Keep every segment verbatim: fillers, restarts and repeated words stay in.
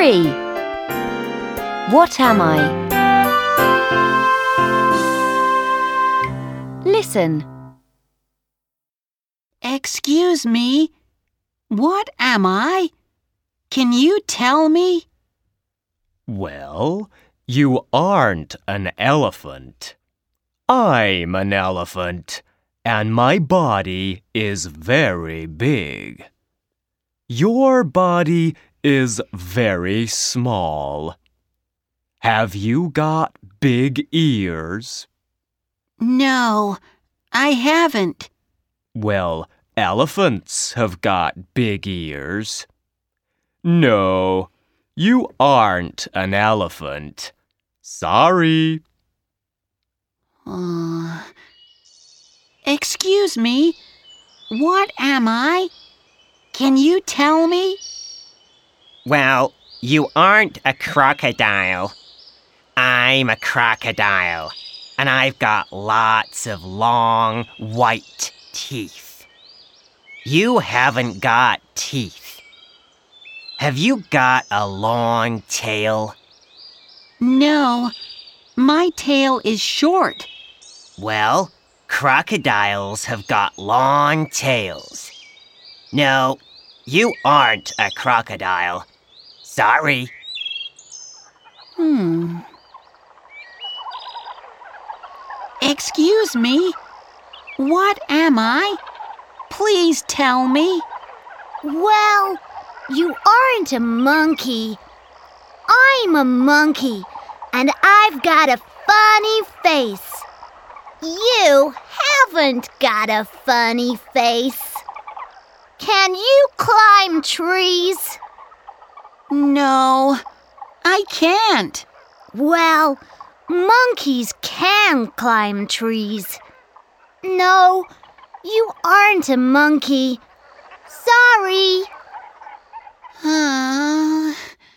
three. What am I? Listen. Excuse me, what am I? Can you tell me? Well, you aren't an elephant. I'm an elephant, and my body is very big. Your body is very small. Have you got big ears? No, I haven't. Well, elephants have got big ears. No, you aren't an elephant. Sorry. Uh, excuse me, what am I? Can you tell me? Well, you aren't a crocodile. I'm a crocodile, and I've got lots of long, white teeth. You haven't got teeth. Have you got a long tail? No, my tail is short. Well, crocodiles have got long tails. No, you aren't a crocodile. Sorry. Hmm. Excuse me, what am I? Please tell me. Well, you aren't a monkey. I'm a monkey, and I've got a funny face. You haven't got a funny face. Can you climb trees? No, I can't. Well, monkeys can climb trees. No, you aren't a monkey. Sorry. Uh,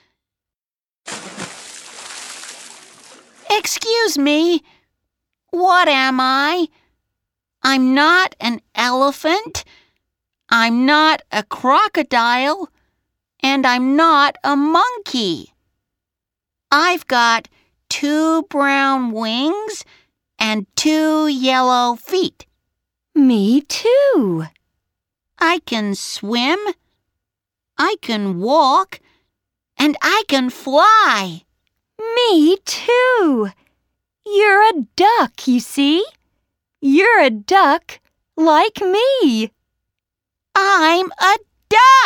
excuse me, what am I? I'm not an elephant. I'm not a crocodile. And I'm not a monkey. I've got two brown wings and two yellow feet. Me too. I can swim, I can walk, and I can fly. Me too. You're a duck, you see? You're a duck like me. I'm a duck!